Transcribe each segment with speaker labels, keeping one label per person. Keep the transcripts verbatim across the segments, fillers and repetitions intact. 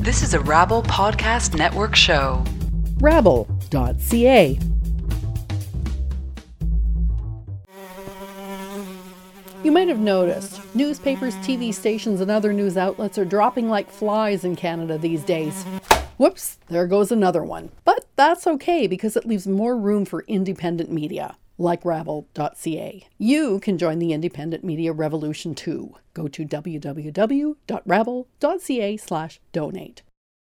Speaker 1: This is a Rabble Podcast Network show.
Speaker 2: rabble dot c a. You might have noticed, newspapers, T V stations, and other news outlets are dropping like flies in Canada these days. Whoops, there goes another one. But that's okay because it leaves more room for independent media, like rabble dot c a. You can join the independent media revolution too. Go to w w w dot rabble dot c a slash donate.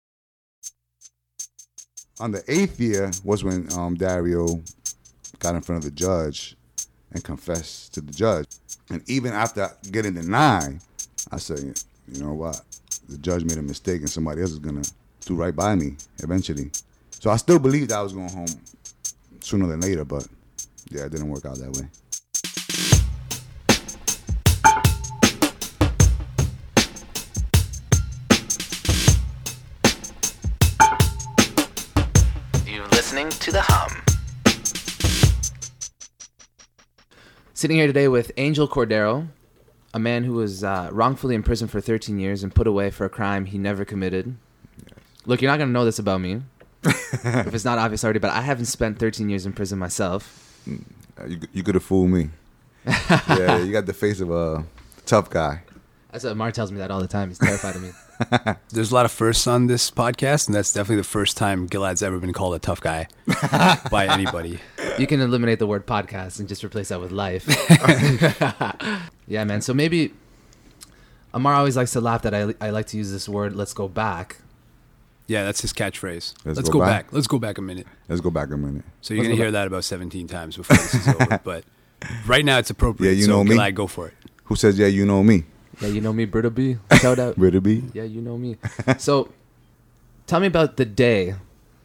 Speaker 3: On the eighth year was when um, Dario got in front of the judge and confessed to the judge. And even after getting denied, I said, you know what? The judge made a mistake and somebody else is going to do right by me eventually. So I still believed I was going home sooner than later, but yeah, it didn't work out that way.
Speaker 4: You're listening to The Hum. Sitting here today with Angel Cordero, a man who was uh, wrongfully imprisoned for thirteen years and put away for a crime he never committed. Yes. Look, you're not going to know this about me, if it's not obvious already, but I haven't spent thirteen years in prison myself.
Speaker 3: You, you could have fooled me. Yeah, you got the face of a tough guy.
Speaker 4: That's what Mar tells me that all the time. He's terrified of me.
Speaker 5: There's a lot of firsts on this podcast, and that's definitely the first time Gilad's ever been called a tough guy by anybody.
Speaker 4: You can eliminate the word podcast and just replace that with life. Yeah, man. So maybe Amar always likes to laugh that I, I like to use this word, let's go back.
Speaker 5: Yeah, that's his catchphrase.
Speaker 3: Let's,
Speaker 5: let's
Speaker 3: go,
Speaker 5: go
Speaker 3: back.
Speaker 5: back. Let's go back a minute.
Speaker 3: Let's go back a minute.
Speaker 5: So you're
Speaker 3: Let's
Speaker 5: going to hear
Speaker 3: back.
Speaker 5: that about seventeen times before this is over. But right now it's appropriate.
Speaker 3: Yeah, you
Speaker 5: so
Speaker 3: know me.
Speaker 5: Gilad, go for it.
Speaker 3: Who says, yeah, you know me?
Speaker 4: Yeah, you know me, Britta B. Shout out.
Speaker 3: Britta B.
Speaker 4: Yeah, you know me. So tell me about the day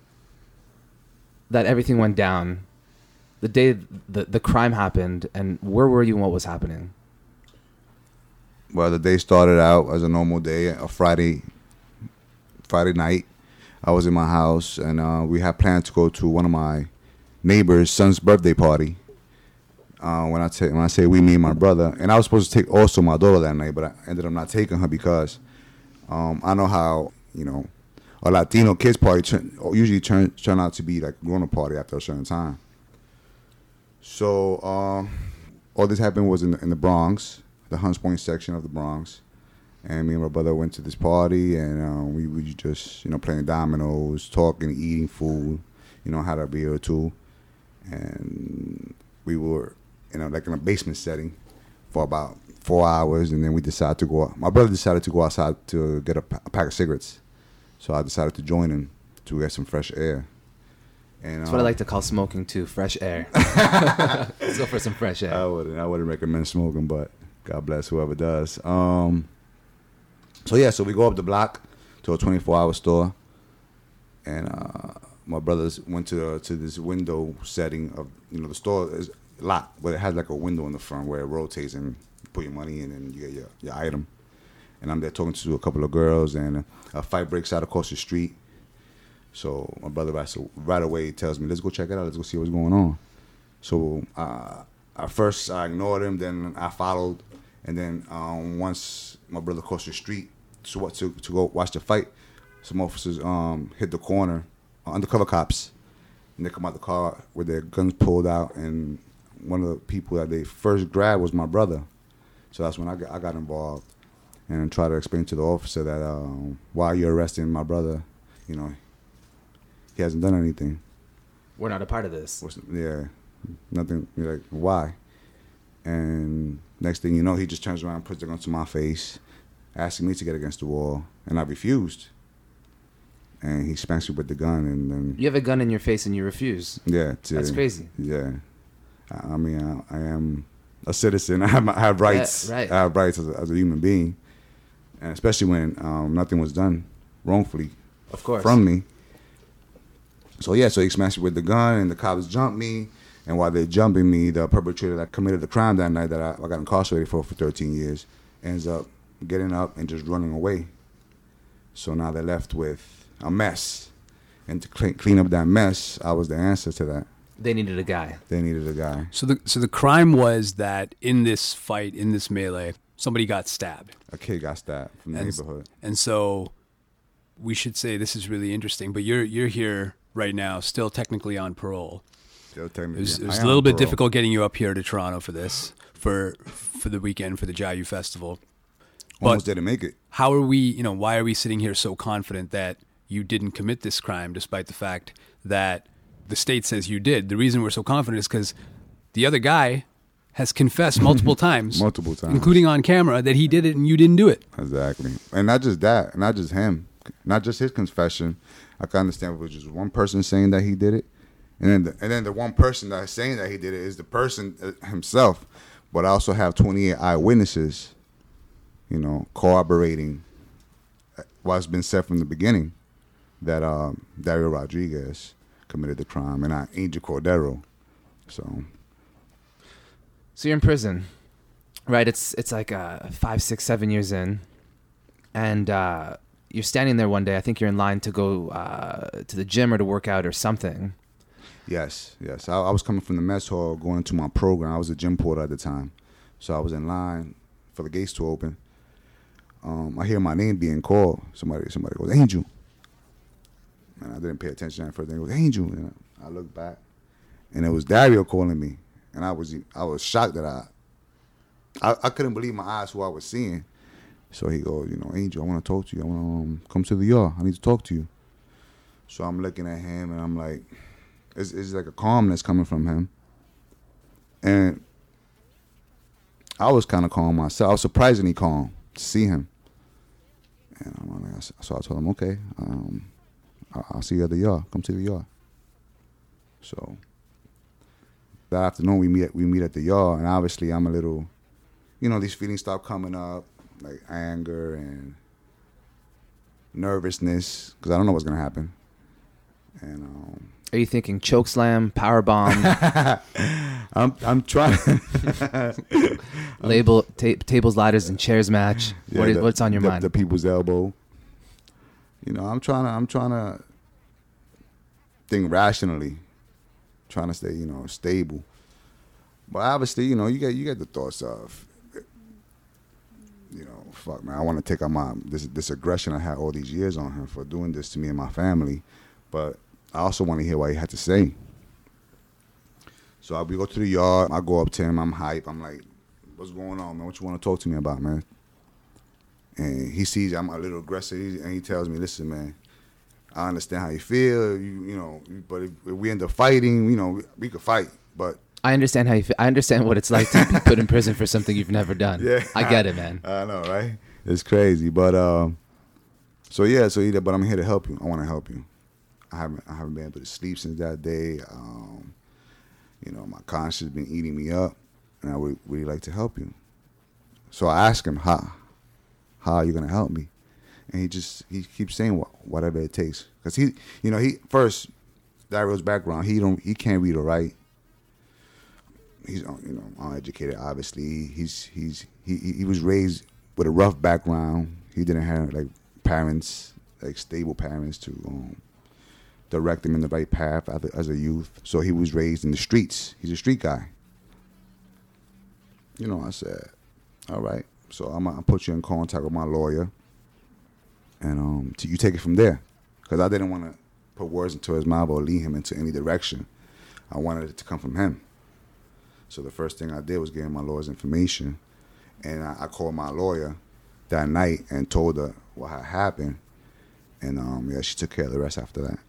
Speaker 4: that everything went down. The day the, the crime happened, and where were you and what was happening?
Speaker 3: Well, the day started out as a normal day, a Friday Friday night. I was in my house, and uh, we had planned to go to one of my neighbor's son's birthday party. Uh, when I t- when I say we, me and my brother, and I was supposed to take also my daughter that night, but I ended up not taking her because um, I know how, you know, a Latino kids party turn, usually turn turn out to be like grown up party after a certain time. So um, all this happened was in the, in the Bronx, the Hunts Point section of the Bronx, and me and my brother went to this party, and uh, we were just, you know, playing dominoes, talking, eating food, you know, had a beer or two, and we were, you know, like in a basement setting for about four hours, and then we decided to go out. My brother decided to go outside to get a, p- a pack of cigarettes, so I decided to join him to get some fresh air. And,
Speaker 4: That's
Speaker 3: uh,
Speaker 4: what I like to call smoking too, fresh air. Let's go for some fresh air.
Speaker 3: I wouldn't, I wouldn't recommend smoking, but God bless whoever does. Um, so yeah, so we go up the block to a twenty-four hour store, and uh, my brothers went to uh, to this window setting of, you know, the store is locked, but it has like a window in the front where it rotates and you put your money in and you get your, your item. And I'm there talking to a couple of girls, and a fight breaks out across the street. So my brother right, so right away tells me, let's go check it out, let's go see what's going on. So uh, at first I ignored him, then I followed, and then um, once my brother crossed the street to, what, to, to go watch the fight, some officers um, hit the corner, uh, undercover cops, and they come out the car with their guns pulled out, and one of the people that they first grabbed was my brother. So that's when I got, I got involved and tried to explain to the officer that um, while you're arresting my brother, you know, he hasn't done anything.
Speaker 4: We're not a part of this.
Speaker 3: Yeah, nothing. You're like, why? And next thing you know, he just turns around and puts the gun to my face, asking me to get against the wall, and I refused. And he spanks me with the gun, and then
Speaker 4: You have a gun in your face and you refuse.
Speaker 3: yeah, to,
Speaker 4: That's crazy.
Speaker 3: Yeah, I, I mean, I, I am a citizen. I have, I have rights.
Speaker 4: Yeah, right.
Speaker 3: I have rights as a, as a human being, and especially when um, nothing was done wrongfully
Speaker 4: Of course.
Speaker 3: from me. So yeah, so he smashed me with the gun, and the cops jumped me. And while they're jumping me, the perpetrator that committed the crime that night that I, I got incarcerated for for thirteen years ends up getting up and just running away. So now they're left with a mess. And to clean, clean up that mess, I was the answer to that.
Speaker 4: They needed a guy.
Speaker 3: They needed a guy.
Speaker 5: So the so the crime was that in this fight, in this melee, somebody got stabbed.
Speaker 3: A kid got stabbed from the
Speaker 5: And,
Speaker 3: neighborhood.
Speaker 5: and so we should say this is really interesting, but you're you're here right now, still technically on parole.
Speaker 3: Still technically,
Speaker 5: It was,
Speaker 3: yeah,
Speaker 5: it was
Speaker 3: I
Speaker 5: a
Speaker 3: am
Speaker 5: little
Speaker 3: on
Speaker 5: bit
Speaker 3: parole.
Speaker 5: difficult getting you up here to Toronto for this, for for the weekend, for the Jayu Festival.
Speaker 3: Almost
Speaker 5: But
Speaker 3: didn't make it.
Speaker 5: how are we, you know, why are we sitting here so confident that you didn't commit this crime, despite the fact that the state says you did? The reason we're so confident is because the other guy has confessed multiple times,
Speaker 3: Multiple times.
Speaker 5: including on camera, that he did it and you didn't do it.
Speaker 3: Exactly. And not just that, not just him, not just his confession. I can understand if it was just one person saying that he did it. And then the, and then the one person that's saying that he did it is the person uh, himself. But I also have twenty-eight eyewitnesses, you know, corroborating what's been said from the beginning, that um, Dario Rodriguez committed the crime and not Angel Cordero. So,
Speaker 4: So you're in prison, right? It's it's like uh, five, six, seven years in, and uh, you're standing there one day. I think you're in line to go uh, to the gym or to work out or something.
Speaker 3: yes, yes. I, I was coming from the mess hall going into my program. I was a gym porter at the time. So I was in line for the gates to open. Um, I hear my name being called. Somebody somebody goes, Angel. And I didn't pay attention at first. They goes, Angel. And I looked back, and it was Dario calling me. And I was I was shocked that I, I I couldn't believe my eyes who I was seeing. So he goes, you know, Angel, I want to talk to you. I want to um, come to the yard. I need to talk to you. So I'm looking at him, and I'm like, it's, it's like a calmness coming from him. And I was kind of calm myself. I was surprisingly calm to see him. And I'm like, so I told him, okay, um, I'll, I'll see you at the yard. Come to the yard. So that afternoon we meet at, we meet at the yard, and obviously I'm a little, you know, these feelings start coming up, like anger and nervousness, because I don't know what's gonna happen. And um,
Speaker 4: Are you thinking choke slam, power bomb,
Speaker 3: I'm I'm trying.
Speaker 4: label ta- tables, ladders, and chairs match?
Speaker 3: Yeah,
Speaker 4: what is,
Speaker 3: the-
Speaker 4: what's on your
Speaker 3: the,
Speaker 4: mind?
Speaker 3: The people's elbow. You know, I'm trying to I'm trying to think rationally, trying to stay, you know, stable. But obviously, you know, you get you get the thoughts of, you know, fuck man, I want to take out my this this aggression I had all these years on him for doing this to me and my family, but I also want to hear what he had to say. So I, we go to the yard. I go up to him. I'm hype. I'm like, what's going on, man? What you want to talk to me about, man? And he sees I'm a little aggressive, and he tells me, listen, man, I understand how you feel, you you know, but if, if we end up fighting, you know, we, we could fight, but
Speaker 4: I understand how you feel. I understand what it's like to be put in prison for something you've never done.
Speaker 3: yeah,
Speaker 4: I get it, man.
Speaker 3: I know, right? It's crazy, but um, so yeah, so either, but I'm here to help you. I want to help you. I haven't I haven't been able to sleep since that day. Um, you know, my conscience has been eating me up, and I would really like to help you. So I asked him, how how are you gonna help me? And he just he keeps saying what, whatever it takes, because he, you know, he first Dario's background, he don't he can't read or write. He's, you know, uneducated. Obviously, he's he's he he was raised with a rough background. He didn't have like parents, like stable parents to um, direct him in the right path as a, as a youth. So he was raised in the streets. He's a street guy. You know, I said, all right. So I'm gonna put you in contact with my lawyer, and um, to, you take it from there, because I didn't want to put words into his mouth or lead him into any direction. I wanted it to come from him. So the first thing I did was give him my lawyer's information, and I, I called my lawyer that night and told her what had happened, and um, yeah, she took care of the rest after that.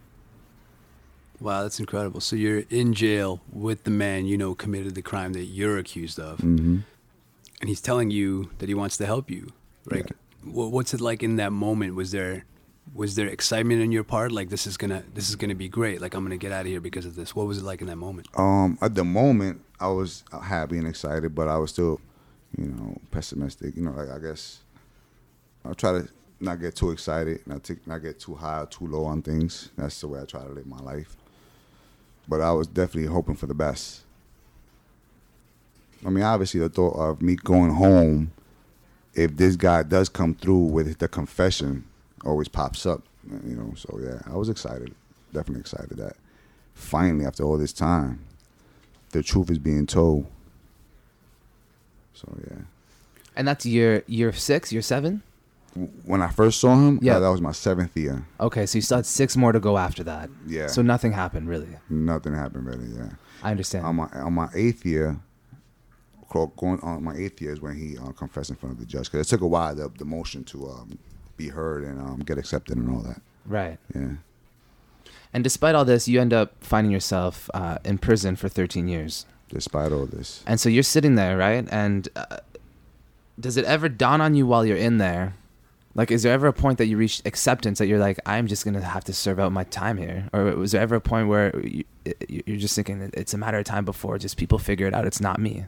Speaker 5: Wow, that's incredible. So you're in jail with the man you know committed the crime that you're accused of,
Speaker 3: Mm-hmm.
Speaker 5: and he's telling you that he wants to help you. Right?
Speaker 3: Yeah.
Speaker 5: Wha- What's it like in that moment? Was there was there excitement on your part? Like this is gonna this is gonna be great. Like I'm gonna get out of here because of this. What was it like in that moment?
Speaker 3: Um, at the moment, I was happy and excited, but I was still, you know, pessimistic. You know, like I guess I try to not get too excited, not take, not get too high or too low on things. That's the way I try to live my life. But I was definitely hoping for the best. I mean, obviously, the thought of me going home, if this guy does come through with the confession, always pops up. You know, so yeah, I was excited, definitely excited that finally, after all this time, the truth is being told. So yeah,
Speaker 4: And that's year year six, year seven.
Speaker 3: When I first saw him,
Speaker 4: Yeah.
Speaker 3: yeah, that was my seventh year.
Speaker 4: Okay, so you still had six more to go after that.
Speaker 3: Yeah.
Speaker 4: So nothing happened really.
Speaker 3: Nothing happened really. Yeah.
Speaker 4: I understand.
Speaker 3: On my on my eighth year, clo- going on my eighth year is when he uh, confessed in front of the judge. Because it took a while the, the motion to um, be heard and um, get accepted and all that.
Speaker 4: Right.
Speaker 3: Yeah.
Speaker 4: And despite all this, you end up finding yourself uh, in prison for thirteen years.
Speaker 3: Despite all this.
Speaker 4: And so you're sitting there, right? And uh, does it ever dawn on you while you're in there? Like, is there ever a point that you reach acceptance that you're like, I'm just going to have to serve out my time here? Or was there ever a point where you, you're just thinking that it's a matter of time before just people figure it out, it's not me?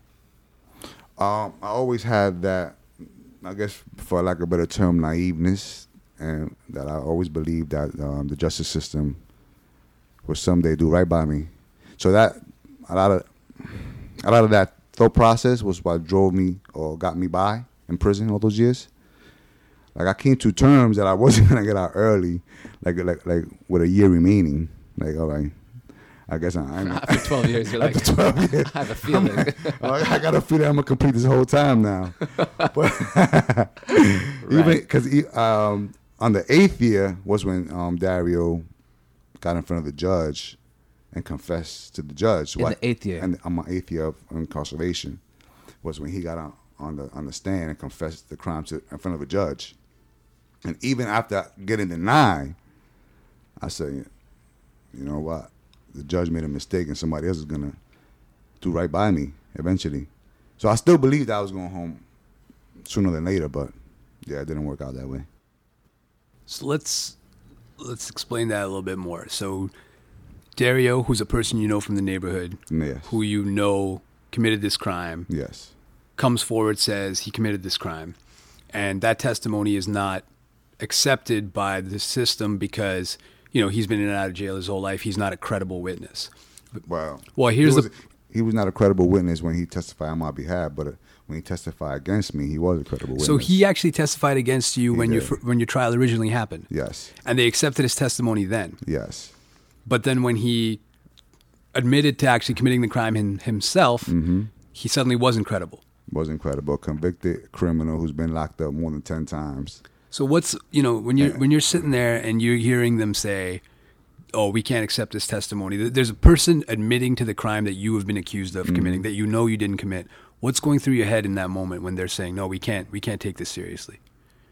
Speaker 3: Um, I always had that, I guess, for lack of a better term, naiveness, and that I always believed that um, the justice system would someday do right by me. So that a lot of a lot of that thought process was what drove me or got me by in prison all those years. Like I came to terms that I wasn't gonna get out early, like like like with a year remaining. Like all right, I guess I, I'm
Speaker 4: After twelve years, you're like,
Speaker 3: after twelve years,
Speaker 4: I have a feeling.
Speaker 3: I, I got a feeling I'm gonna complete this whole time now. But even because um, on the eighth year was when um, Dario got in front of the judge and confessed to the judge.
Speaker 4: In the eighth year?
Speaker 3: And on my eighth year of incarceration was when he got on, on the on the stand and confessed the crime to in front of a judge. And even after getting denied, I said, you know what? The judge made a mistake and somebody else is going to do right by me eventually. So I still believed I was going home sooner than later, but yeah, it didn't work out that way.
Speaker 5: So let's let's explain that a little bit more. So Dario, who's a person you know from the neighborhood,
Speaker 3: Yes.
Speaker 5: who you know committed this crime,
Speaker 3: Yes.
Speaker 5: comes forward, says he committed this crime. And that testimony is not accepted by the system because, you know, he's been in and out of jail his whole life. He's not a credible witness.
Speaker 3: Well,
Speaker 5: Well, here's
Speaker 3: he was,
Speaker 5: the...
Speaker 3: he was not a credible witness when he testified on my behalf, but uh, when he testified against me, he was a credible witness.
Speaker 5: So he actually testified against you
Speaker 3: He
Speaker 5: when your
Speaker 3: did.
Speaker 5: fir- when your trial originally happened.
Speaker 3: Yes.
Speaker 5: And they accepted his testimony then.
Speaker 3: Yes.
Speaker 5: But then when he admitted to actually committing the crime him, himself,
Speaker 3: Mm-hmm.
Speaker 5: he suddenly wasn't credible.
Speaker 3: Was incredible. Convicted criminal who's been locked up more than ten times.
Speaker 5: So what's, you know, when you're
Speaker 3: Yeah.
Speaker 5: when you're sitting there and you're hearing them say, "Oh, we can't accept this testimony." Th- There's a person admitting to the crime that you have been accused of
Speaker 3: Mm-hmm.
Speaker 5: committing that you know you didn't commit. What's going through your head in that moment when they're saying, "No, we can't, we can't take this seriously"?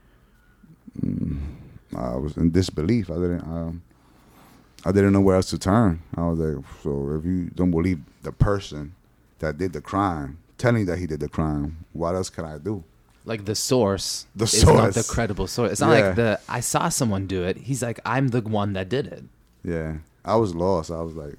Speaker 3: I was in disbelief. I didn't. Um, I didn't know where else to turn. I was like, so if you don't believe the person that did the crime, telling that he did the crime, what else can I do?
Speaker 4: Like the source
Speaker 3: The
Speaker 4: is not the
Speaker 3: source.
Speaker 4: credible source. It's not
Speaker 3: Yeah.
Speaker 4: like the I saw someone do it. He's like, I'm the one that did it.
Speaker 3: Yeah, I was lost. I was like,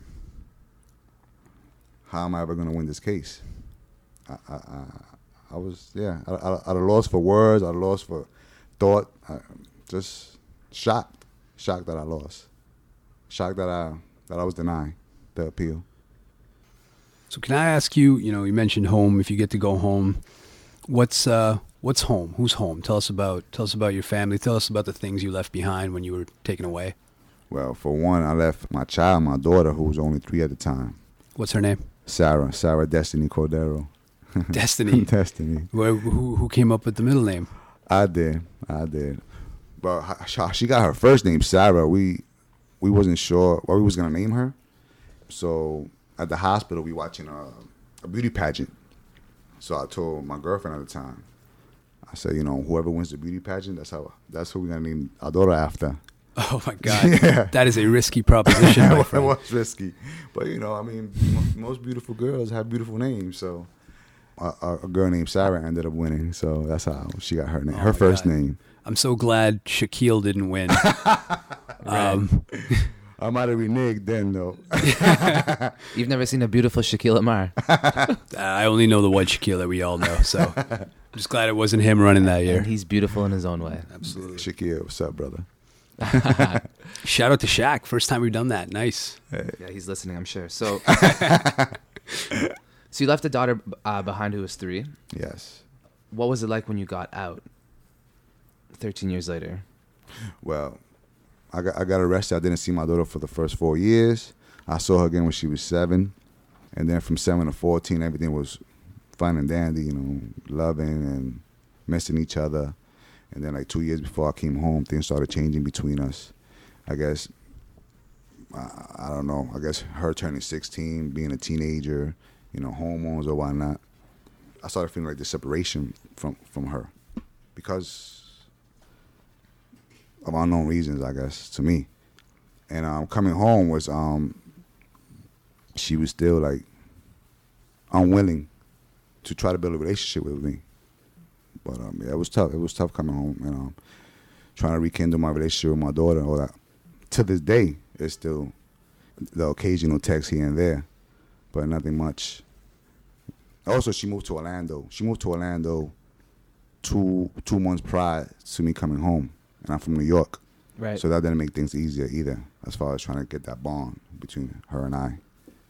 Speaker 3: how am I ever going to win this case? I, I, I, I was, yeah, I, I, I'd lost for words. I'd lost for thought. I, just shocked, shocked that I lost. Shocked that I that I was denied the appeal.
Speaker 5: So can I ask you? You know, you mentioned home. If you get to go home, what's uh, what's home? Who's home? Tell us about tell us about your family. Tell us about the things you left behind when you were taken away.
Speaker 3: Well, for one, I left my child, my daughter, who was only three at the time.
Speaker 5: What's her name?
Speaker 3: Sarah, Sarah Destiny Cordero.
Speaker 5: Destiny.
Speaker 3: Destiny.
Speaker 5: Where, who who came up with the middle name?
Speaker 3: I did, I did. But how she got her first name, Sarah. We we wasn't sure what we was gonna name her. So at the hospital, we watching a, a beauty pageant. So I told my girlfriend at the time, I said, you know, whoever wins the beauty pageant, that's how that's who we're gonna name our daughter after.
Speaker 5: Oh my God,
Speaker 3: Yeah.
Speaker 5: that is a risky proposition, my
Speaker 3: It
Speaker 5: friend.
Speaker 3: was risky, but you know, I mean, mo- most beautiful girls have beautiful names. So a, a, a girl named Sarah ended up winning. So that's how she got her name,
Speaker 5: Oh
Speaker 3: her
Speaker 5: my
Speaker 3: first
Speaker 5: God.
Speaker 3: name.
Speaker 5: I'm so glad Shaquille didn't win. um,
Speaker 3: I might have reneged then, though.
Speaker 4: You've never seen a beautiful Shaquille O'Mar.
Speaker 5: I only know the white Shaquille that we all know, so I'm just glad it wasn't him running that year.
Speaker 4: And he's beautiful in his own way.
Speaker 5: Absolutely.
Speaker 3: Shaquille, what's up, brother?
Speaker 5: Shout out to Shaq. First time we've done that. Nice.
Speaker 4: Yeah, he's listening, I'm sure. So, so you left a daughter uh, behind who was three.
Speaker 3: Yes.
Speaker 4: What was it like when you got out thirteen years later?
Speaker 3: Well, I got I got arrested. I didn't see my daughter for the first four years. I saw her again when she was seven, and then from seven to fourteen, everything was fun and dandy. You know, loving and missing each other. And then like two years before I came home, things started changing between us. I guess, I, I don't know, I guess her turning sixteen, being a teenager, you know, hormones or whatnot. I started feeling like the separation from, from her because of unknown reasons, I guess, to me. And um, coming home was, um, she was still like unwilling to try to build a relationship with me. But um, yeah, it was tough. It was tough coming home and um, trying to rekindle my relationship with my daughter and all that. To this day, it's still the occasional text here and there, but nothing much. Also, she moved to Orlando. She moved to Orlando two two months prior to me coming home, and I'm from New York.
Speaker 4: Right.
Speaker 3: So that didn't make things easier either, as far as trying to get that bond between her and I.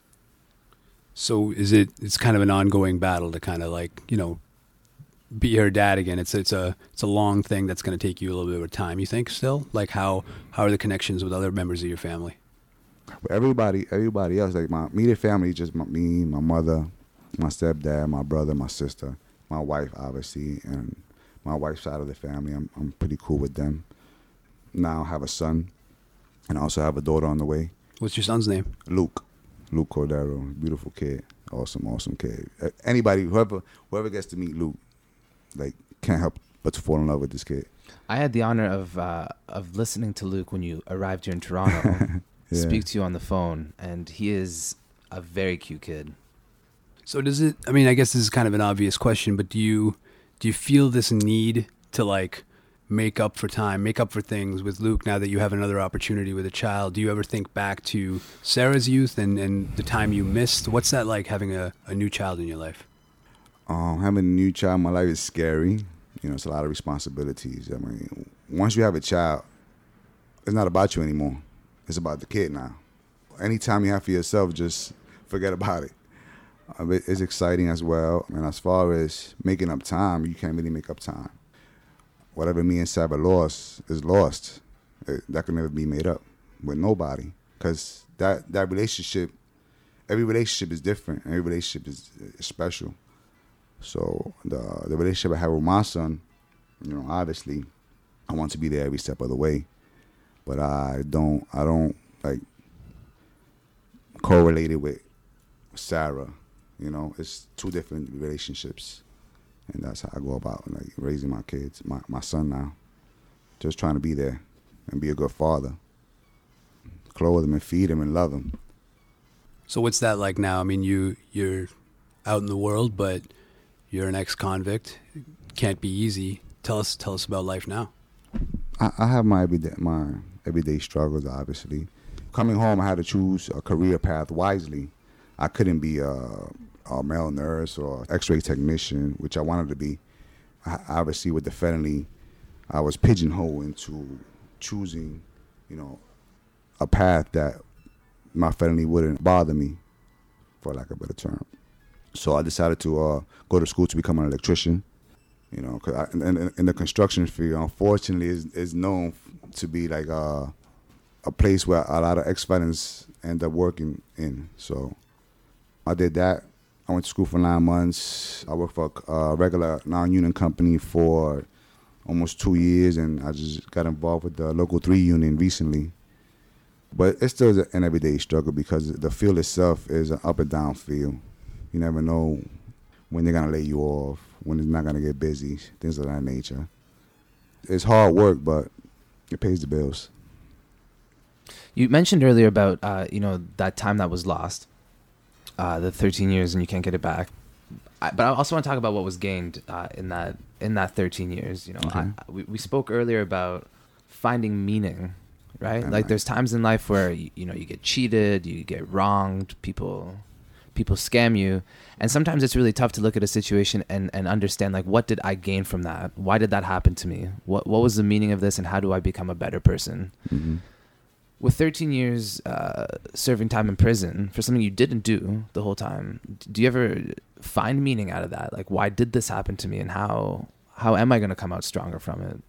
Speaker 5: So is it? It's kind of an ongoing battle to kind of like, you know, be her dad again. It's it's a it's a long thing that's going to take you a little bit of time. You think still? Like how how are the connections with other members of your family?
Speaker 3: But everybody everybody else, like my immediate family, just my, me, my mother, my stepdad, my brother, my sister, my wife, obviously, and my wife's side of the family. I'm I'm pretty cool with them. Now I have a son, and I also have a daughter on the way.
Speaker 5: What's your son's name?
Speaker 3: Luke. Luke Cordero, beautiful kid, awesome, awesome kid. Anybody, whoever, whoever gets to meet Luke, like, can't help but to fall in love with this kid.
Speaker 4: I had the honor of uh, of listening to Luke when you arrived here in Toronto,
Speaker 3: Yeah.
Speaker 4: speak to you on the phone, and he is a very cute kid.
Speaker 5: So does it? I mean, I guess this is kind of an obvious question, but do you do you feel this need to like make up for time, make up for things with Luke now that you have another opportunity with a child? Do you ever think back to Sarah's youth and, and the time you missed? What's that like, having a, a new child in your life?
Speaker 3: Um, having a new child in my life is scary. You know, it's a lot of responsibilities. I mean, once you have a child, it's not about you anymore. It's about the kid now. Anytime you have for yourself, just forget about it. Uh, it's exciting as well. And as far as making up time, you can't really make up time. Whatever me and Sarah lost is lost. It, that can never be made up with nobody. Because that, that relationship, every relationship is different. Every relationship is, is special. So the the relationship I have with my son, you know, obviously, I want to be there every step of the way. But I don't, I don't, like, correlate it with Sarah. You know, it's two different relationships. And that's how I go about, like, raising my kids, my, my son now. Just trying to be there and be a good father. Clothe him and feed him and love him.
Speaker 5: So what's that like now? I mean, you, you're out in the world, but you're an ex-convict. Can't be easy. Tell us tell us about life now.
Speaker 3: I, I have my everyday, my everyday struggles, obviously. Coming home, I had to choose a career path wisely. I couldn't be a, a male nurse or x-ray technician, which I wanted to be. I, obviously, with the felony, I was pigeonholed into choosing, you know, a path that my felony wouldn't bother me, for lack of a better term. So I decided to uh, go to school to become an electrician. You know, cause I, in, in the construction field, unfortunately, is is known to be like a, a place where a lot of ex-felons end up working in. So I did that. I went to school for nine months. I worked for a regular non-union company for almost two years, and I just got involved with the local three union recently. But it's still an everyday struggle because the field itself is an up and down field. You never know when they're going to lay you off, when it's not going to get busy, things of that nature. It's hard work, but it pays the bills.
Speaker 4: You mentioned earlier about, uh, you know, that time that was lost, uh, the thirteen years, and you can't get it back. I, but I also want to talk about what was gained uh, in that in that thirteen years. You know,
Speaker 3: Okay.
Speaker 4: I, we, we spoke earlier about finding meaning, right?
Speaker 3: And
Speaker 4: like
Speaker 3: like-
Speaker 4: there's times in life where, you, you know, you get cheated, you get wronged, people... people scam you, and sometimes it's really tough to look at a situation and, and understand, like, what did I gain from that? Why did that happen to me? What what was the meaning of this, and how do I become a better person?
Speaker 3: Mm-hmm.
Speaker 4: With thirteen years uh, serving time in prison for something you didn't do the whole time, do you ever find meaning out of that? Like, why did this happen to me, and how how am I going to come out stronger from it?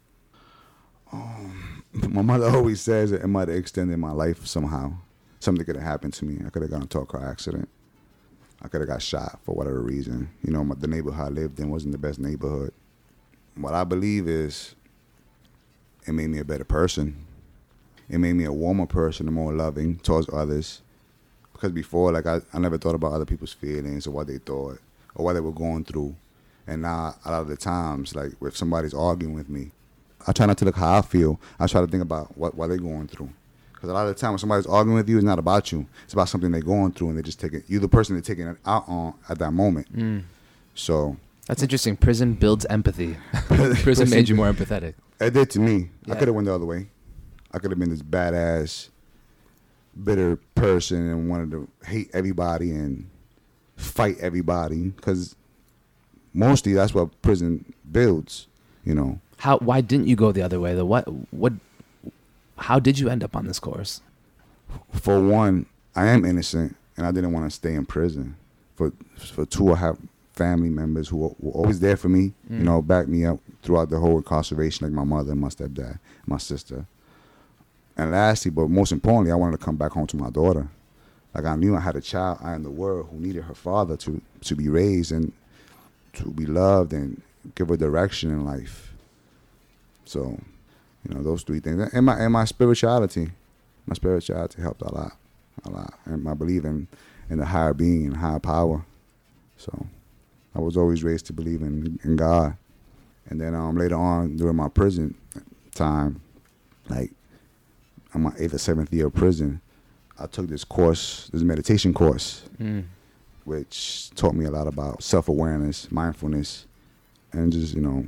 Speaker 3: Um, my mother always says that it might have extended my life somehow. Something could have happened to me. I could have gotten into a car accident. I could have got shot for whatever reason. You know, my, the neighborhood I lived in wasn't the best neighborhood. what I believe is it made me a better person. It made me a warmer person, and more loving towards others. Because before, like, I, I never thought about other people's feelings or what they thought or what they were going through. And now, a lot of the times, like, if somebody's arguing with me, I try not to look how I feel. I try to think about what, what they're going through. Because a lot of the time, when somebody's arguing with you, it's not about you. It's about something they're going through, and they're just taking, you're the person they're taking it out on at that moment.
Speaker 4: Mm.
Speaker 3: So.
Speaker 4: That's interesting. Prison builds empathy. Prison made you more empathetic.
Speaker 3: It did to me.
Speaker 4: Yeah.
Speaker 3: I could have went the other way. I could have been this badass, bitter person and wanted to hate everybody and fight everybody, because mostly that's what prison builds, you know.
Speaker 4: How? Why didn't you go the other way? The what? What? How did you end up on this course?
Speaker 3: For one, I am innocent, and I didn't want to stay in prison. For for two, I have family members who were, were always there for me, mm. you know, back me up throughout the whole incarceration, like my mother, my stepdad, my sister. And lastly, but most importantly, I wanted to come back home to my daughter. Like, I knew I had a child out in the world who needed her father to, to be raised and to be loved and give her direction in life. So, you know, those three things. And my and my spirituality. My spirituality helped a lot. A lot. And my belief in, in the higher being and higher power. So I was always raised to believe in, in God. And then um, later on, during my prison time, like, in my eighth or seventh year of prison, I took this course, this meditation course, mm. which taught me a lot about self-awareness, mindfulness, and just, you know,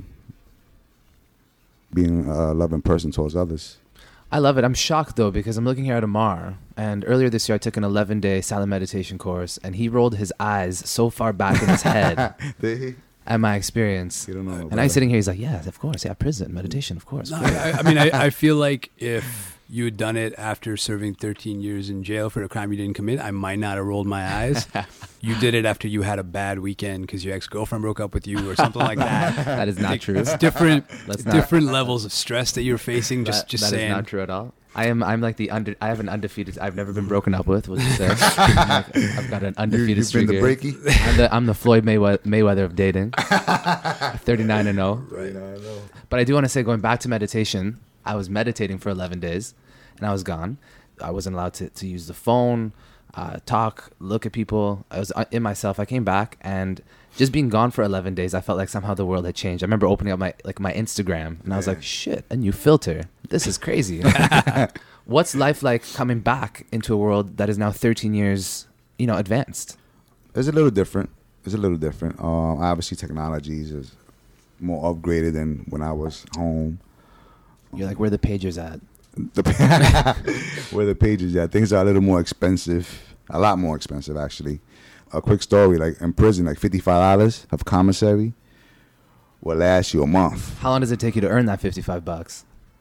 Speaker 3: being a loving person towards others.
Speaker 4: I love it. I'm shocked, though, because I'm looking here at Amar, and earlier this year I took an eleven-day silent meditation course, and he rolled his eyes so far back in his head at my experience.
Speaker 3: You don't know,
Speaker 4: and I'm sitting here, he's like, yeah, of course, yeah, prison, meditation, of course.
Speaker 5: No, I, I mean, I, I feel like if you had done it after serving thirteen years in jail for a crime you didn't commit, I might not have rolled my eyes. You did it after you had a bad weekend because your ex-girlfriend broke up with you or something like that.
Speaker 4: That is not true.
Speaker 5: It's different,
Speaker 4: Let's
Speaker 5: different
Speaker 4: not.
Speaker 5: levels of stress that you're facing. Just,
Speaker 4: that,
Speaker 5: just
Speaker 4: that
Speaker 5: saying.
Speaker 4: That is not true at all. I am. I'm like the under. I have an undefeated. I've never been broken up with. We'll just say. I'm like, I've got an undefeated
Speaker 3: you,
Speaker 4: streak.
Speaker 3: You've been the breaky.
Speaker 4: I'm the, I'm the Floyd Mayweather, Mayweather of dating. thirty-nine and oh.
Speaker 3: Right. I know.
Speaker 4: But I do want to say, going back to meditation, I was meditating for eleven days, and I was gone. I wasn't allowed to, to use the phone, uh, talk, look at people. I was in myself. I came back, and just being gone for eleven days, I felt like somehow the world had changed. I remember opening up my like my Instagram, and I was like, shit, a new filter. This is crazy. What's life like coming back into a world that is now thirteen years, you know, advanced?
Speaker 3: It's a little different. It's a little different. Um, obviously, technologies is more upgraded than when I was home.
Speaker 4: You're like, where the pagers at?
Speaker 3: The where the pages at. Things are a little more expensive. A lot more expensive, actually. A quick story, like in prison, like fifty-five dollars of commissary will last you a month.
Speaker 4: How long does it take you to earn that fifty-five bucks?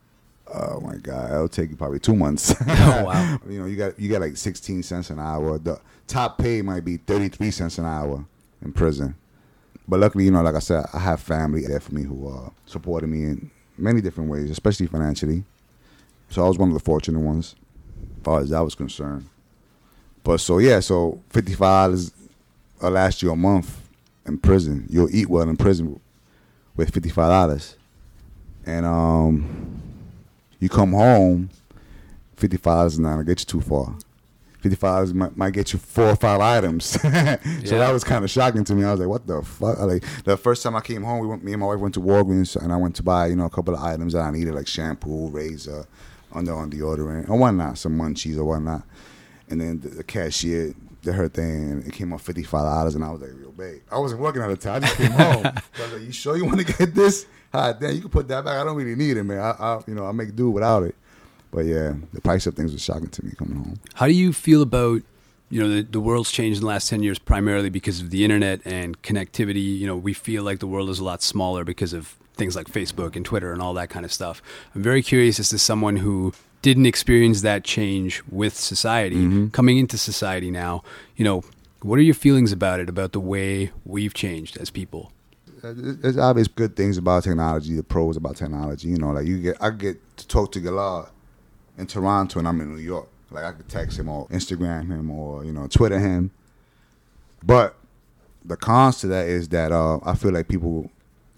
Speaker 3: Oh my God, it'll take you probably two months.
Speaker 4: Oh wow!
Speaker 3: You know, you got you got like sixteen cents an hour. The top pay might be thirty-three cents an hour in prison. But luckily, you know, like I said, I have family there for me who uh, supported me in many different ways, especially financially. So I was one of the fortunate ones, as far as that was concerned. But so yeah, so fifty-five dollars will last you a month in prison. You'll eat well in prison with fifty-five dollars, and um. You come home, fifty-five dollars is not going to get you too far. fifty-five dollars might, might get you four or five items. So yeah. That was kind of shocking to me. I was like, what the fuck? Like, the first time I came home, we went, me and my wife went to Walgreens, and I went to buy, you know, a couple of items that I needed, like shampoo, razor, underarm deodorant, or whatnot, some munchies or whatnot. And then the, the cashier did her thing, and it came up fifty-five dollars, and I was like, yo, babe. I wasn't working at the time. I just came home. So I was like, you sure you want to get this? Ah, damn, you can put that back. I don't really need it, man. I, I, you know, I make do without it. But yeah, the price of things was shocking to me coming home.
Speaker 5: How do you feel about, you know, the, the world's changed in the last ten years primarily because of the internet and connectivity? You know, we feel like the world is a lot smaller because of things like Facebook and Twitter and all that kind of stuff. I'm very curious as to someone who didn't experience that change with society, mm-hmm. coming into society now, you know, what are your feelings about it, about the way we've changed as people?
Speaker 3: There's obvious good things about technology, the pros about technology. You know, like you get, I get to talk to Gilad in Toronto, and I'm in New York. Like I could text him or Instagram him or you know Twitter him. But the cons to that is that uh, I feel like people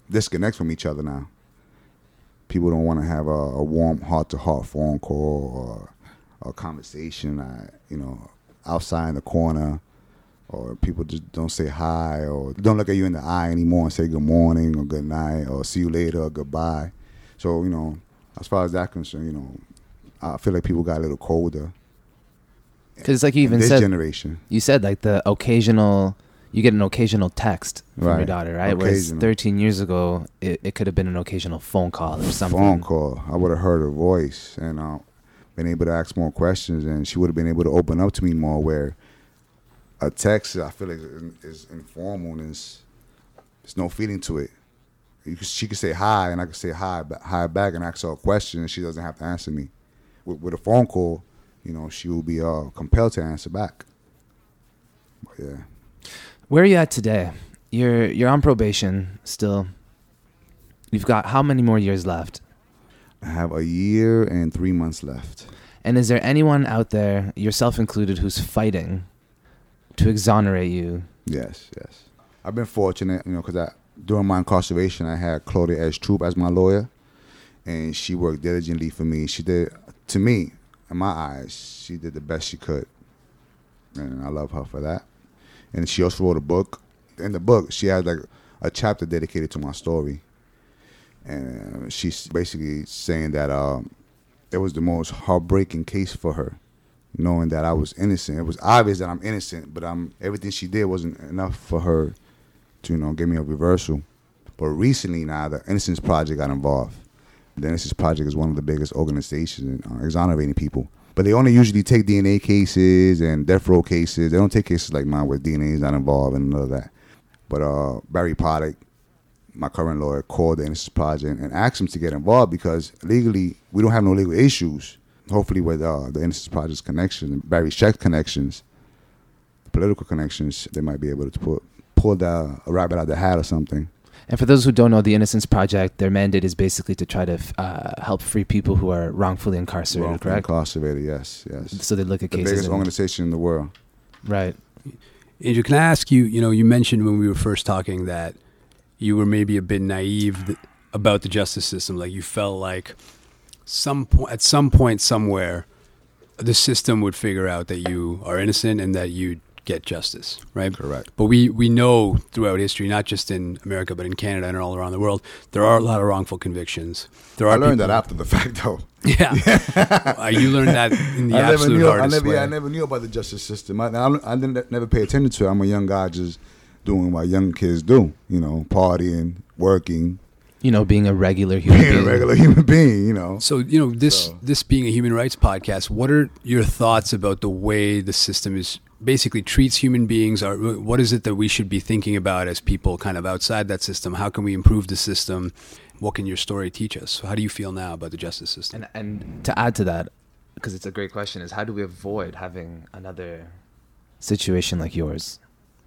Speaker 3: disconnect from each other now. People don't want to have a, a warm heart-to-heart phone call or a conversation, uh, you know, outside in the corner, or people just don't say hi or don't look at you in the eye anymore and say good morning or good night or see you later or goodbye. So, you know, as far as that concerned, you know, I feel like people got a little colder.
Speaker 4: Because it's like you even
Speaker 3: this
Speaker 4: said,
Speaker 3: generation.
Speaker 4: You said like the occasional, you get an occasional text from
Speaker 3: Right.
Speaker 4: your daughter, right? Whereas
Speaker 3: Occasional.
Speaker 4: thirteen years ago, it, it could have been an occasional phone call or something.
Speaker 3: Phone call. I would have heard her voice and uh, been able to ask more questions, and she would have been able to open up to me more. Where a text, I feel like, is, is informal and there's, there's no feeling to it. You could, she could say hi, and I could say hi, ba- hi back, and ask her a question, and she doesn't have to answer me. With, with a phone call, you know, she will be uh, compelled to answer back. But yeah.
Speaker 4: Where are you at today? You're you're on probation still. You've got how many more years left?
Speaker 3: I have a year and three months left.
Speaker 4: And is there anyone out there, yourself included, who's fighting to exonerate you?
Speaker 3: Yes, yes. I've been fortunate, you know, because I during my incarceration, I had Claudia S. Troop as my lawyer, and she worked diligently for me. She did, to me, in my eyes, she did the best she could, and I love her for that. And she also wrote a book. In the book, she had like a chapter dedicated to my story, and she's basically saying that um, it was the most heartbreaking case for her, knowing that I was innocent. It was obvious that I'm innocent, but I'm everything she did wasn't enough for her to, you know, give me a reversal. But recently now, the Innocence Project got involved. The Innocence Project is one of the biggest organizations in uh, exonerating people. But they only usually take D N A cases and death row cases. They don't take cases like mine where D N A is not involved and none of that. But uh, Barry Paddock, my current lawyer, called the Innocence Project and asked him to get involved because legally, we don't have no legal issues. Hopefully with uh, the Innocence Project's connections and Barry Schecht's connections, political connections, they might be able to put, pull the, a rabbit out of the hat or something.
Speaker 4: And for those who don't know, the Innocence Project, their mandate is basically to try to uh, help free people who are wrongfully incarcerated,
Speaker 3: Wrongfully
Speaker 4: correct?
Speaker 3: Incarcerated, yes, yes.
Speaker 4: So they look at
Speaker 3: The
Speaker 4: cases.
Speaker 3: biggest
Speaker 4: and-
Speaker 3: organization in the world.
Speaker 4: Right.
Speaker 5: Andrew, can I ask you, you know, you mentioned when we were first talking that you were maybe a bit naive th- about the justice system. Like you felt like some po- at some point somewhere, the system would figure out that you are innocent and that you'd get justice, right?
Speaker 3: Correct.
Speaker 5: But we, we know throughout history, not just in America, but in Canada and all around the world, there are a lot of wrongful convictions. There are
Speaker 3: I learned
Speaker 5: people-
Speaker 3: that after the fact, though.
Speaker 5: Yeah. uh, you learned that in the
Speaker 3: I never
Speaker 5: absolute
Speaker 3: knew. I
Speaker 5: hardest
Speaker 3: never.
Speaker 5: way.
Speaker 3: Yeah, I never knew about the justice system. I, I, I didn't never pay attention to it. I'm a young guy just doing what young kids do. You know, partying, working,
Speaker 4: You know, being a regular human
Speaker 3: being a
Speaker 4: being.
Speaker 3: regular human being. You know.
Speaker 5: So, you know, this
Speaker 3: So-
Speaker 5: this being a human rights podcast, what are your thoughts about the way the system is basically treats human beings? Or what is it that we should be thinking about as people kind of outside that system? How can we improve the system? What can your story teach us? How do you feel now about the justice system?
Speaker 4: And, and to add to that, because it's a great question, is how do we avoid having another situation like yours?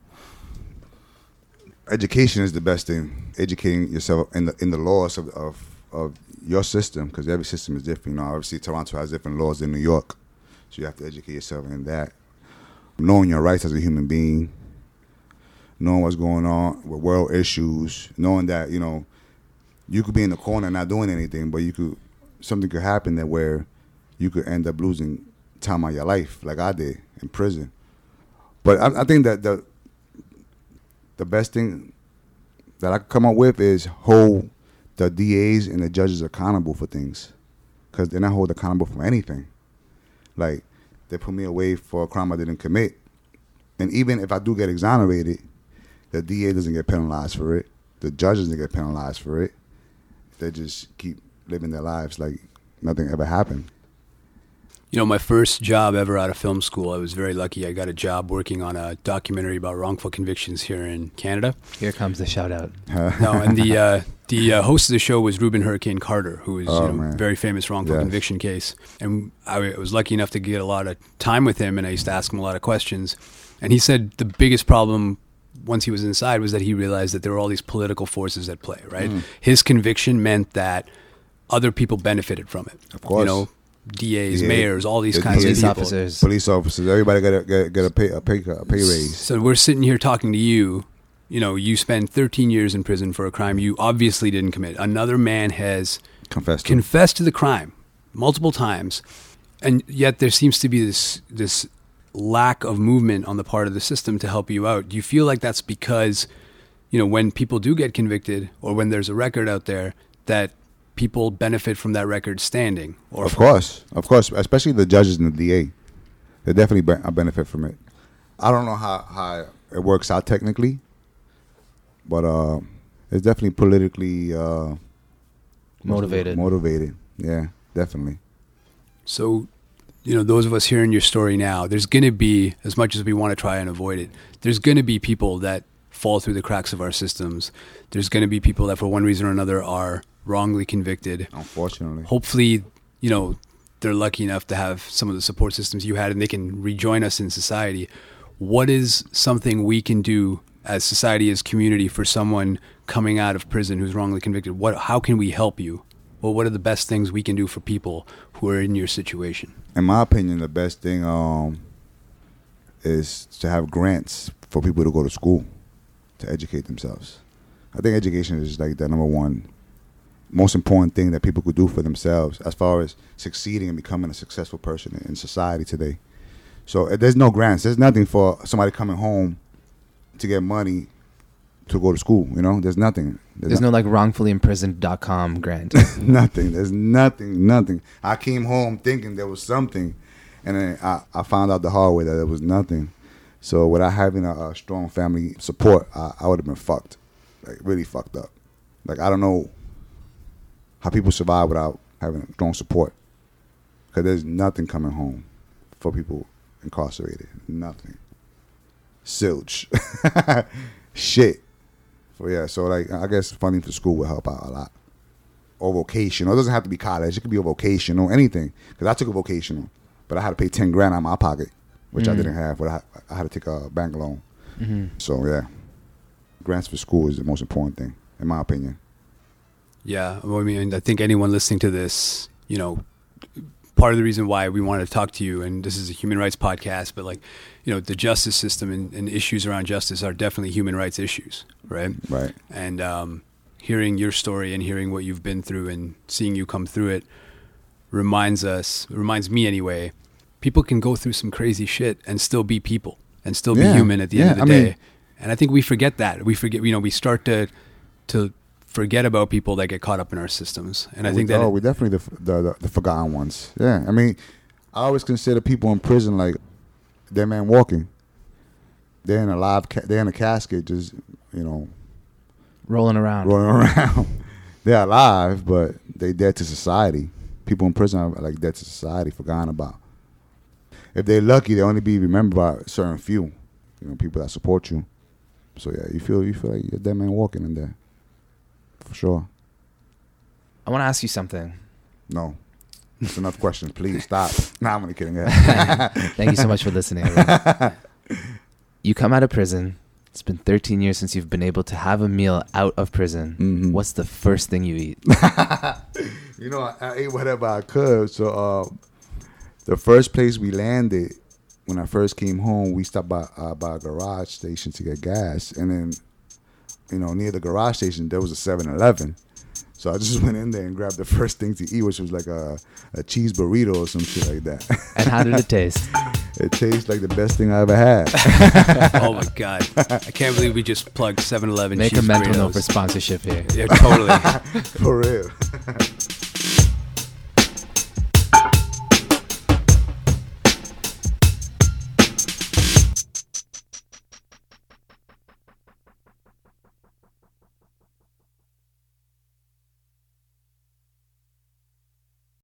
Speaker 3: Education is the best thing. Educating yourself in the in the laws of of, of your system, because every system is different. You know, obviously Toronto has different laws than New York, so you have to educate yourself in that. Knowing your rights as a human being, knowing what's going on with world issues, knowing that, you know, you could be in the corner not doing anything, but you could something could happen that where you could end up losing time of your life, like I did in prison. But I, I think that the the best thing that I could come up with is hold the D As and the judges accountable for things, because they're not held accountable for anything. Like, they put me away for a crime I didn't commit, and even if I do get exonerated, the D A doesn't get penalized for it. The judge doesn't get penalized for it. They just keep living their lives like nothing ever happened.
Speaker 5: You know, my first job ever out of film school, I was very lucky. I got a job working on a documentary about wrongful convictions here in Canada.
Speaker 4: Here comes the shout out.
Speaker 5: No, and the uh, the uh, host of the show was Reuben Hurricane Carter, who is
Speaker 3: Oh,
Speaker 5: you know,
Speaker 3: man.
Speaker 5: very famous wrongful
Speaker 3: Yes.
Speaker 5: conviction case. And I was lucky enough to get a lot of time with him, and I used to ask him a lot of questions. And he said the biggest problem once he was inside was that he realized that there were all these political forces at play, right?
Speaker 3: Mm.
Speaker 5: His conviction meant that other people benefited from it.
Speaker 3: Of course.
Speaker 5: You know, D As,
Speaker 3: Yeah.
Speaker 5: mayors, all these
Speaker 3: The
Speaker 5: kinds
Speaker 3: D
Speaker 5: of
Speaker 3: As,
Speaker 5: people.
Speaker 4: officers.
Speaker 3: Police officers, everybody got to get, get a pay a pay a pay raise.
Speaker 5: So we're sitting here talking to you, you know, you spend thirteen years in prison for a crime you obviously didn't commit. Another man has
Speaker 3: Confessed to.
Speaker 5: confessed to the crime multiple times, and yet there seems to be this this lack of movement on the part of the system to help you out. Do you feel like that's because, you know, when people do get convicted or when there's a record out there, that people benefit from that record standing? Or
Speaker 3: Of course, of course, especially the judges and the D A. They definitely be- I benefit from it. I don't know how, how it works out technically, but uh, it's definitely politically uh,
Speaker 4: Motivated.
Speaker 3: Motivated, yeah, definitely.
Speaker 5: So, you know, those of us hearing your story now, there's going to be, as much as we want to try and avoid it, there's going to be people that fall through the cracks of our systems. There's going to be people that for one reason or another are wrongly convicted.
Speaker 3: Unfortunately.
Speaker 5: Hopefully, you know, they're lucky enough to have some of the support systems you had and they can rejoin us in society. What is something we can do as society, as community, for someone coming out of prison who's wrongly convicted? What, how can we help you? Well, what are the best things we can do for people who are in your situation?
Speaker 3: In my opinion, the best thing um, is to have grants for people to go to school to educate themselves. I think education is like the number one most important thing that people could do for themselves as far as succeeding and becoming a successful person in society today. So uh, there's no grants. There's nothing for somebody coming home to get money to go to school. You know, there's nothing.
Speaker 4: There's, there's no, no like wrongfully imprisoned dot com grant.
Speaker 3: Nothing. There's nothing. Nothing. I came home thinking there was something, and then I, I found out the hard way that there was nothing. So without having a, a strong family support, I, I would have been fucked, like really fucked up. Like I don't know how people survive without having strong support, because there's nothing coming home for people incarcerated. Nothing. Silch. Shit. So yeah, so like I guess funding for school will help out a lot. Or vocational. It doesn't have to be college. It could be a vocational, anything. Because I took a vocational, but I had to pay ten grand out of my pocket, which mm. I didn't have. But I, I had to take a bank loan. Mm-hmm. So yeah, grants for school is the most important thing, in my opinion.
Speaker 5: Yeah, well, I mean, I think anyone listening to this, you know, part of the reason why we wanted to talk to you, and this is a human rights podcast, but like, you know, the justice system and, and issues around justice are definitely human rights issues, right?
Speaker 3: Right.
Speaker 5: And um, hearing your story and hearing what you've been through and seeing you come through it reminds us, reminds me anyway, people can go through some crazy shit and still be people and still be
Speaker 3: yeah.
Speaker 5: human at the
Speaker 3: yeah.
Speaker 5: end of the
Speaker 3: I
Speaker 5: day.
Speaker 3: Mean,
Speaker 5: and I think we forget that. We forget, you know, we start to to forget about people that get caught up in our systems. And I
Speaker 3: we,
Speaker 5: think that...
Speaker 3: Oh, we're definitely the, the, the, the forgotten ones. Yeah, I mean, I always consider people in prison like dead man walking. They're in a live, ca- they're in a casket just, you know...
Speaker 4: Rolling around.
Speaker 3: Rolling around. They're alive, but they dead to society. People in prison are like dead to society, forgotten about. If they're lucky, they only be remembered by a certain few, you know, people that support you. So yeah, you feel you feel like you're a dead man walking in there. For sure.
Speaker 4: I want to ask you something.
Speaker 3: No. That's enough questions. Please stop. Nah, I'm only kidding.
Speaker 4: Thank you so much for listening. Everyone. You come out of prison. It's been thirteen years since you've been able to have a meal out of prison. Mm-hmm. What's the first thing you eat?
Speaker 3: You know, I, I ate whatever I could. So uh, the first place we landed, when I first came home, we stopped by, uh, by a garage station to get gas. And then, you know, near the garage station, there was a seven eleven. So I just went in there and grabbed the first thing to eat, which was like a, a cheese burrito or some shit like that.
Speaker 4: And how did it taste?
Speaker 3: It tastes like the best thing I ever had.
Speaker 5: Oh, my God. I can't believe we just plugged seven eleven
Speaker 4: Make
Speaker 5: cheese
Speaker 4: a mental
Speaker 5: burritos.
Speaker 4: note for sponsorship here.
Speaker 5: Yeah, totally.
Speaker 3: For real.